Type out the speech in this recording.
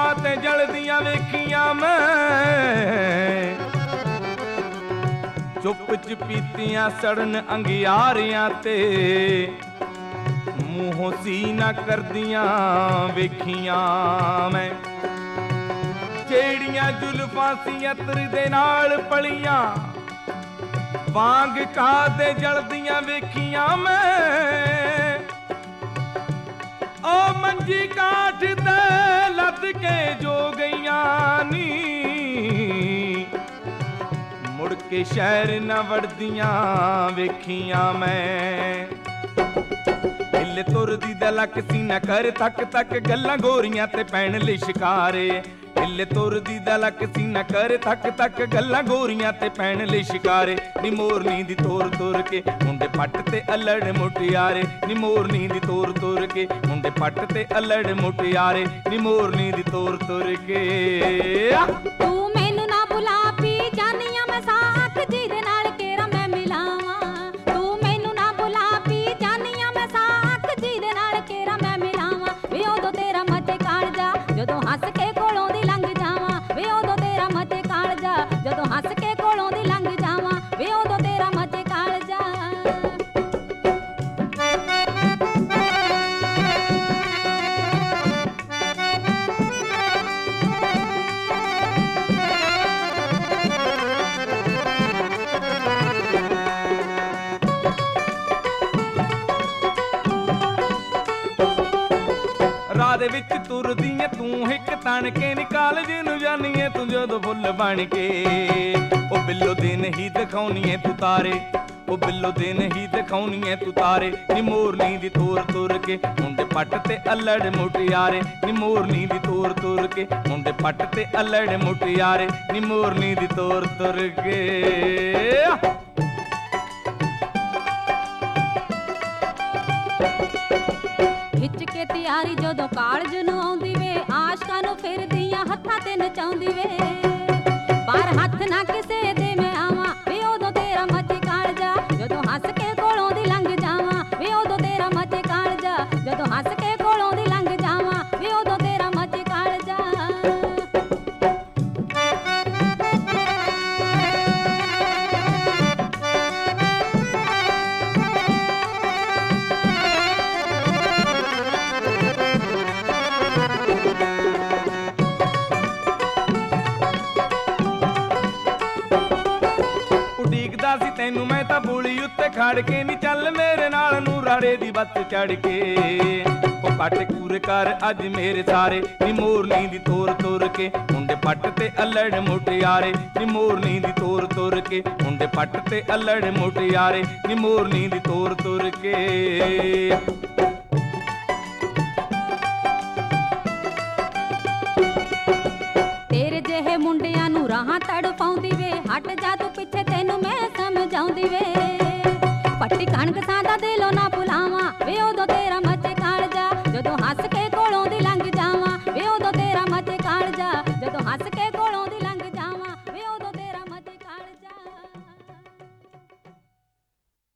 ਤੇ ਜਲਦੀਆਂ ਵੇਖੀਆਂ ਮੈਂ, ਚੁੱਪ ਚਪੀਤੀਆਂ ਸੜਨ ਅੰਗਿਆਰਿਆਂ ਤੇ ਮੂੰਹੋਂ ਸੀਨਾ ਕਰਦੀਆਂ ਵੇਖੀਆਂ ਮੈਂ। ਜਿਹੜੀਆਂ ਜ਼ੁਲਫਾਂ ਸੀ ਅਤਰ ਦੇ ਨਾਲ ਪਲੀਆਂ, ਵਾਂਗ ਕਾਹ ਤੇ ਜਲਦੀਆਂ ਵੇਖੀਆਂ ਮੈਂ। ਉਹ ਮੰਜੀ ਕਾਠ ਤੇ ਲੱਦ ਕੇ ਜੋ ਗਈਆਂ ਨੀ, ਮੁੜ ਕੇ ਸ਼ਹਿਰ ਨਾ ਵੜਦੀਆਂ ਵੇਖੀਆਂ ਮੈਂ। ਹਿੱਲ ਤੁਰਦੀ ਦਾ ਲੱਕ ਸੀਨਾ ਕਰ ਤੱਕ ਤੱਕ, ਗੱਲਾਂ ਗੋਰੀਆਂ ਤੇ ਪੈਣ ਲਈ ਸ਼ਿਕਾਰੇ। ਹਿੱਲ ਤੁਰਦੀ ਦਾ ਲੱਕ ਸੀਨਾ ਕਰ ਤੱਕ ਤੱਕ, ਗੱਲਾਂ ਗੋਰੀਆਂ ਤੇ ਪੈਣ ਲਈ ਸ਼ਿਕਾਰੇ। ਨੀ ਮੋਰਨੀ ਦੀ ਤੋਰ ਤੁਰ ਕੇ ਮੁੰਡੇ ਪੱਟ ਤੇ ਅਲੜ ਮੁਟਿਆਰੇ, ਨੀ ਮੋਰਨੀ ਦੀ ਤੋਰ ਤੁਰ ਕੇ ਮੁੰਡੇ ਪੱਟ ਤੇ ਅਲੜ ਮੁਟਿਆਰੇ, ਨੀ ਮੋਰਨੀ ਦੀ ਤੋਰ ਤੁਰ ਕੇ। ਤੂੰ ਮੈਨੂੰ ਨਾ ਬੁਲਾ ਪੀ ਜਾਨੀਆਂ ਮੈਂ ਸਾਥ, ਜਿਹਦੇ ਨਾਲ ਕੇਰਾ ਮੈਂ ਮਿਲਾਵਾਂ। ਤੂੰ ਮੈਨੂੰ ਨਾ ਬੁਲਾ ਪੀ ਜਾਨੀਆਂ ਮੈਂ ਸਾਥ, ਜਿਹਦੇ ਨਾਲ ਕੇਰਾ ਮੈਂ ਮਿਲਾਵਾਂ। ਵੇ ਉਦੋਂ ਤੇਰਾ ਮੱਥੇ ਕਾਲਜਾ ਜਦੋਂ ਹੱਸ ਕੇ ਕੋਲੋਂ ਦੀ ਲੰਘ ਜਾਵਾਂ। ਵੇ ਉਦੋਂ ਤੇਰਾ ਮੱਥੇ ਕਾਲਜਾ ਜਦੋਂ ਹੱਸ ਕੇ ਕੋਲੋਂ ਦੀ ਲੰਘ ਜਾਵਾਂ। ਵੇ ਉਦੋਂ ਤੇਰਾ ਮੱਥੇ ਕਾਲਜਾ। ਰਾਹ ਦੇ ਵਿੱਚ ਤੁਰਦੀ ਏ ਤੂੰ ਹਿੱਕ ਤਣ ਕੇ, ਨੀ ਕਾਲਜ ਨੂੰ ਜਾਨੀ ਏ ਤੂੰ ਜਦੋਂ ਫੁੱਲ ਬਣ ਕੇ। ਉਹ ਬਿੱਲੋ ਦੇ ਨਹੀਂ ਦਿਖਾਉਣੀ ਏ ਤੂੰ ਤਾਰੇ, ਉਹ ਬਿੱਲੋ ਦੇ ਨਹੀਂ ਦਿਖਾਉਣੀ ਏ ਤੂੰ ਤਾਰੇ। ਨੀ ਮੋਰਨੀ ਦੀ ਤੋਰ ਤੁਰ ਕੇ ਮੁੰਡੇ ਪੱਟ ਤੇ ਅਲੜ ਮੁਟਿਆਰੇ, ਨੀ ਮੋਰਨੀ ਦੀ ਤੋਰ ਤੁਰ ਕੇ ਮੁੰਡੇ ਪੱਟ ਤੇ ਅਲੜ ਮੁਟਿਆਰੇ, ਨੀ ਮੋਰਨੀ ਦੀ ਤੋਰ ਤੁਰ ਕੇ। ਖਿੱਚ ਕੇ ਤਿਆਰੀ ਜਦੋਂ ਕਾਲਜ ਨੂੰ ਆਉਂਦੀ ਵੇ, ਆਸ਼ਕਾਂ ਨੂੰ ਫਿਰਦੀਆਂ ਹੱਥਾਂ ਤੇ ਨਚਾਉਂਦੀ ਵੇ। ਪਰ ਹੱਥ ਨਾ ਕਿਸੇ ਦੇ ਮੈਂ ਆਵਾਂ, ਵੇ ਉਦੋਂ ਤੇਰਾ ਮੱਥੇ ਕਾਲਜਾ ਜਦੋਂ ਹੱਸ ਕੇ ਕੋਲੋਂ ਦੀ ਲੰਘ ਜਾਵਾਂ। ਵੇ ਉਦੋਂ ਤੇਰਾ ਮੱਥੇ ਕਾਲਜਾ ਜਦੋਂ ਹੱਸ ਕੇ ਕੋਲੋਂ ਦੀ ਲੰਘ ਜਾਵਾਂ। ਵੇ ਉਦੋਂ ਤੇਰਾ ਮੱਥੇ ਕਾਲਜਾ। ਉਡੀਕਦਾ ਸੀ ਤੈਨੂੰ ਮੈਂ ਤਾਂ ਬੂਲੀ ਉੱਤੇ ਖੜ ਕੇ, ਨੀ ਚੱਲ ਮੇਰੇ ਨਾਲ ਨੂੰ ਰਾੜੇ ਦੀ ਬੱਤ ਚੜ ਕੇ। ਉਹ ਪੱਟ ਕੂਰ ਕਰ ਅੱਜ ਮੇਰੇ ਸਾਰੇ, ਨੀ ਮੋਰਨੀ ਦੀ ਤੋਰ ਤੁਰ ਕੇ ਮੁੰਡੇ ਪੱਟ ਤੇ ਅਲੜ ਮੁਟਿਆਰੇ, ਨੀ ਮੋਰਨੀ ਦੀ ਤੋਰ ਤੁਰ ਕੇ ਮੁੰਡੇ ਪੱਟ ਤੇ ਅਲੜ ਮੁਟਿਆਰੇ, ਨੀ ਮੋਰਨੀ ਦੀ ਤੋਰ ਤੁਰ ਕੇ। ਤੇਰੇ ਜਿਹੇ ਮੁੰਡਿਆਂ ਨੂੰ ਰਾਹਾਂ ਤੜਫਾਉਂਦੀ ਵੇ, ਹਟ ਜਾ ਤੂੰ ਪਿੱਛੇ ਤੈਨੂੰ ਮੈਂ ਸਮਝਾਉਂਦੀ ਵੇ। ਪੱਟੀ ਕਣਕ